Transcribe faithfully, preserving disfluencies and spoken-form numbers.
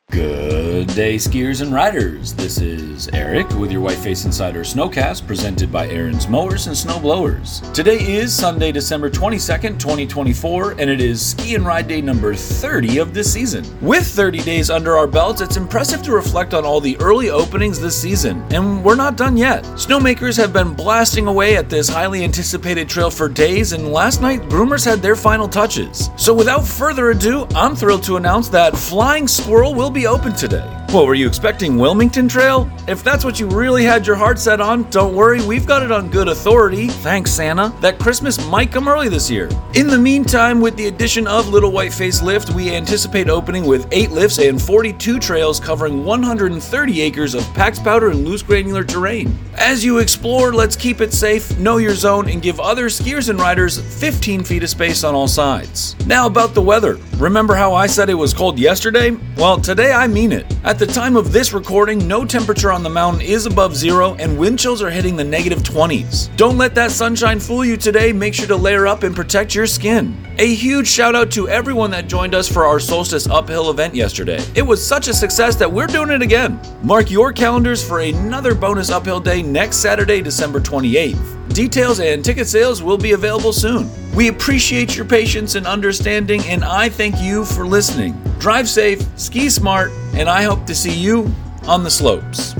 Good day, skiers and riders. This is Eric with your Whiteface Insider Snowcast, presented by Aaron's Mowers and Snowblowers. Today is Sunday, December twenty-second, twenty twenty-four, and it is ski and ride day number thirty of this season. With thirty days under our belts, it's impressive to reflect on all the early openings this season, and we're not done yet. Snowmakers have been blasting away at this highly anticipated trail for days, and last night, groomers had their final touches. So without further ado, I'm thrilled to announce that Flying Squirrel will be open today. What, were you expecting Wilmington Trail? If that's what you really had your heart set on, don't worry, we've got it on good authority, thanks Santa, that Christmas might come early this year. In the meantime, with the addition of Little Whiteface Lift, we anticipate opening with eight lifts and forty-two trails covering one hundred thirty acres of packed powder and loose granular terrain. As you explore, let's keep it safe, know your zone, and give other skiers and riders fifteen feet of space on all sides. Now about the weather. Remember how I said it was cold yesterday? Well, today I mean it. At the time of this recording, no temperature on the mountain is above zero and wind chills are hitting the negative twenties. Don't let that sunshine fool you today. Make sure to layer up and protect your skin. A huge shout out to everyone that joined us for our Solstice Uphill event yesterday. It was such a success that we're doing it again. Mark your calendars for another bonus uphill day next Saturday, December twenty-eighth. Details and ticket sales will be available soon. We appreciate your patience and understanding, and I thank you for listening. Drive safe, ski smart, and I hope to see you on the slopes.